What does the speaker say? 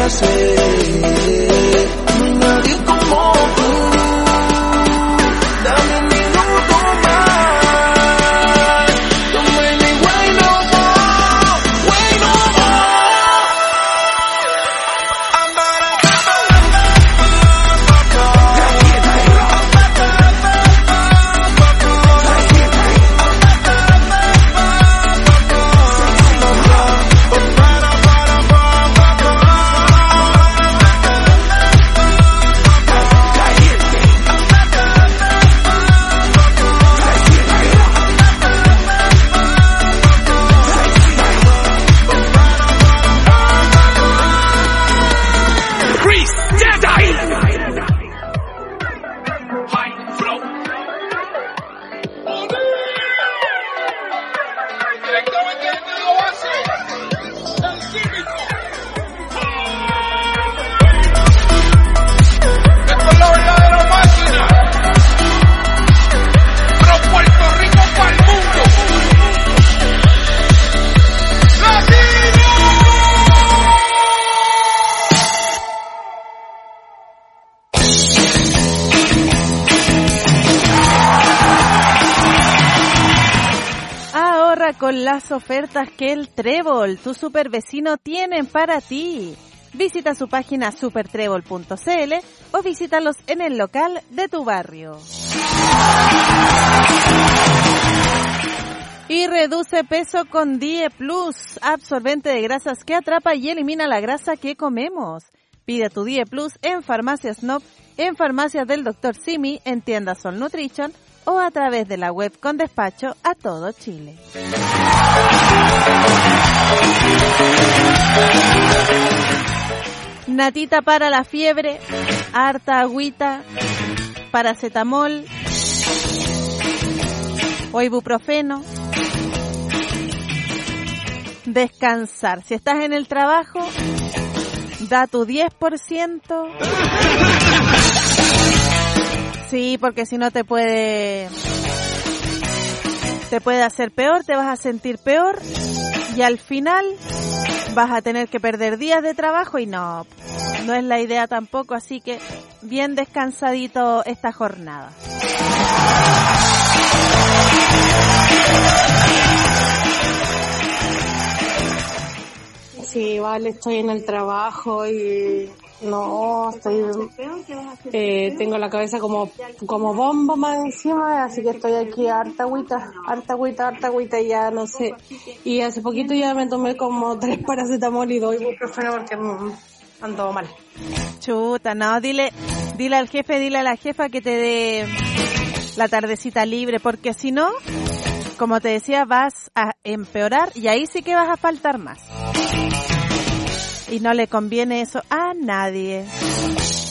placer. No hay nadie como tú. Dame un minuto más. Don't make me wait no more. Wait no more. I'm con las ofertas que el Trébol, tu super vecino, tienen para ti. Visita su página supertrébol.cl o visítalos en el local de tu barrio. Y reduce peso con Die Plus, absorbente de grasas que atrapa y elimina la grasa que comemos. Pide tu Die Plus en Farmacias Snob, en Farmacias del Dr. Simi, en tiendas Sol Nutrition o a través de la web con despacho a todo Chile. Natita para la fiebre, harta agüita, paracetamol o ibuprofeno. Descansar. Si estás en el trabajo, da tu 10%. Sí, porque si no te puede hacer peor, te vas a sentir peor y al final vas a tener que perder días de trabajo y no es la idea tampoco, así que bien descansadito esta jornada. Sí, vale, estoy en el trabajo y no, tengo la cabeza como bomba más encima, así que estoy aquí harta agüita y ya no sé. Y hace poquito ya me tomé como 3 paracetamol y 2 ibuprofeno porque ando mal. Chuta, no, dile al jefe, dile a la jefa que te dé la tardecita libre, porque si no, como te decía, vas a empeorar y ahí sí que vas a faltar más. Y no le conviene eso a nadie.